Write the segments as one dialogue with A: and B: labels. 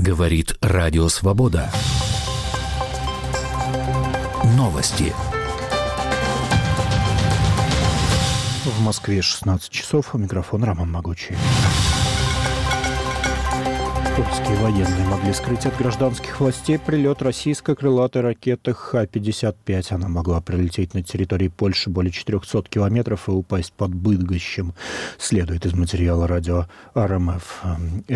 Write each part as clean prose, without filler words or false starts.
A: Говорит Радио Свобода. Новости.
B: В Москве 16 часов. У микрофона Роман Могучий. Польские военные могли скрыть от гражданских властей прилет российской крылатой ракеты Х-55. Она могла прилететь над территорией Польши более 400 километров и упасть под Быдгощем. Следует из материала радио РМФ.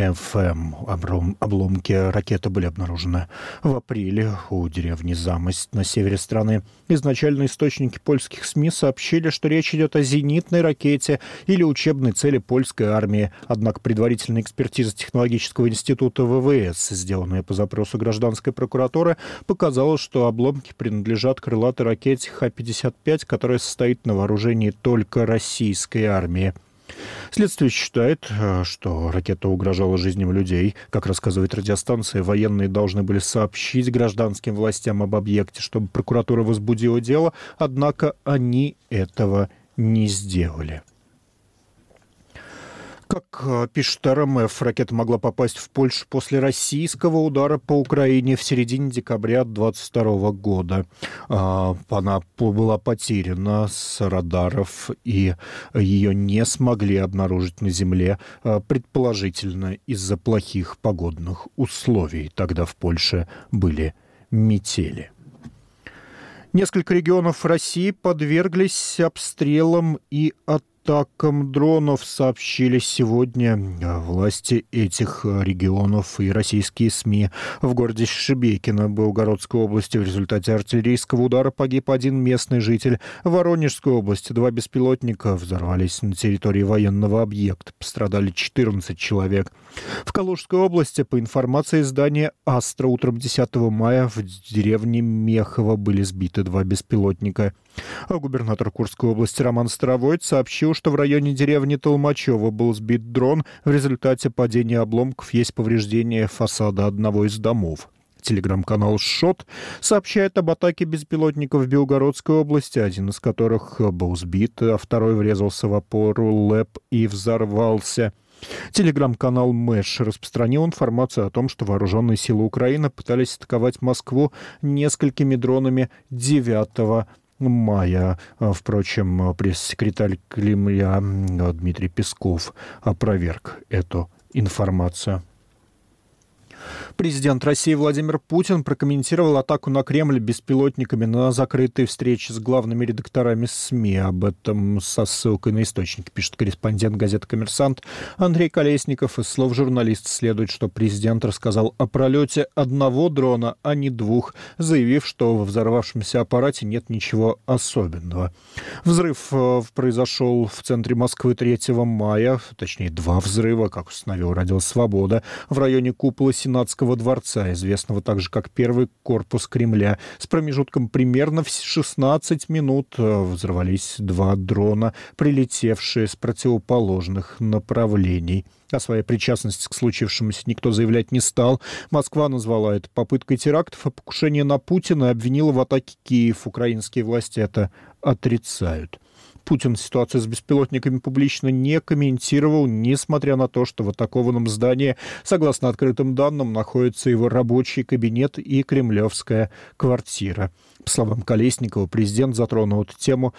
B: Обломки ракеты были обнаружены в апреле у деревни Замость на севере страны. Изначально источники польских СМИ сообщили, что речь идет о зенитной ракете или учебной цели польской армии. Однако предварительная экспертиза технологического института ВВС, сделанная по запросу гражданской прокуратуры, показала, что обломки принадлежат крылатой ракете Х-55, которая состоит на вооружении только российской армии. Следствие считает, что ракета угрожала жизням людей. Как рассказывает радиостанция, военные должны были сообщить гражданским властям об объекте, чтобы прокуратура возбудила дело, однако они этого не сделали. Как пишет РМФ, ракета могла попасть в Польшу после российского удара по Украине в середине декабря 2022 года. Она была потеряна с радаров, и ее не смогли обнаружить на земле, предположительно из-за плохих погодных условий. Тогда в Польше были метели. Несколько регионов России подверглись обстрелам и атакам дронов, сообщили сегодня власти этих регионов и российские СМИ. В городе Шебекино Белгородской области в результате артиллерийского удара погиб один местный житель. В Воронежской области 2 беспилотника взорвались на территории военного объекта. Пострадали 14 человек. В Калужской области, по информации издания «Астра», утром 10 мая в деревне Мехово были сбиты 2 беспилотника. А губернатор Курской области Роман Старовойт сообщил, что в районе деревни Толмачево был сбит дрон. В результате падения обломков есть повреждение фасада одного из домов. Телеграм-канал «ШОТ» сообщает об атаке беспилотников в Белгородской области, один из которых был сбит, а второй врезался в опору ЛЭП и взорвался. Телеграм-канал «Мэш» распространил информацию о том, что вооруженные силы Украины пытались атаковать Москву несколькими дронами 9 мая. Впрочем, пресс-секретарь Кремля Дмитрий Песков опроверг эту информацию. Президент России Владимир Путин прокомментировал атаку на Кремль беспилотниками на закрытой встрече с главными редакторами СМИ. Об этом со ссылкой на источники пишет корреспондент газеты «Коммерсант» Андрей Колесников. Из слов журналиста следует, что президент рассказал о пролете одного дрона, а не 2, заявив, что во взорвавшемся аппарате нет ничего особенного. Взрыв произошел в центре Москвы 3 мая, точнее 2 взрыва, как установил Радио Свобода, в районе купола Сенатского дворца, известного также как первый корпус Кремля. С промежутком примерно в 16 минут взорвались 2 дрона, прилетевшие с противоположных направлений. О своей причастности к случившемуся никто заявлять не стал. Москва назвала это попыткой терактов, а покушение на Путина и обвинила в атаке Киев. Украинские власти это отрицают. Путин ситуацию с беспилотниками публично не комментировал, несмотря на то, что в атакованном здании, согласно открытым данным, находится его рабочий кабинет и кремлевская квартира. По словам Колесникова, президент затронул эту тему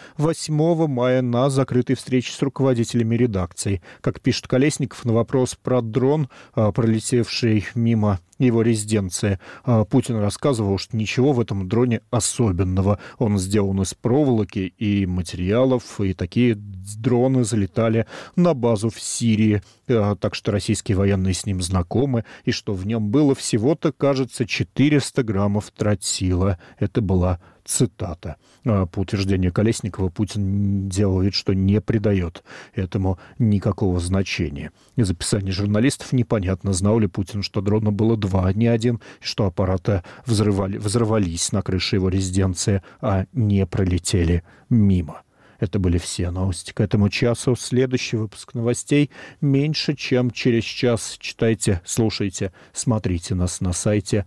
B: 8 мая на закрытой встрече с руководителями редакций. Как пишет Колесников, на вопрос про дрон, пролетевший мимо его резиденции, Путин рассказывал, что ничего в этом дроне особенного. Он сделан из проволоки и материалов, и такие дроны залетали на базу в Сирии. Так что российские военные с ним знакомы, и что в нем было всего-то, кажется, 400 граммов тротила. Это была цитата. По утверждению Колесникова, Путин делал вид, что не придает этому никакого значения. Из описания журналистов непонятно, знал ли Путин, что дрона было 2, а не 1, и что аппараты взорвались на крыше его резиденции, а не пролетели мимо. Это были все новости к этому часу. Следующий выпуск новостей меньше, чем через час. Читайте, слушайте, смотрите нас на сайте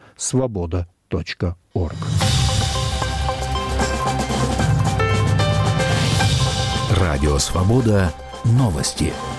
B: svoboda.org.
A: Радио «Свобода». Новости.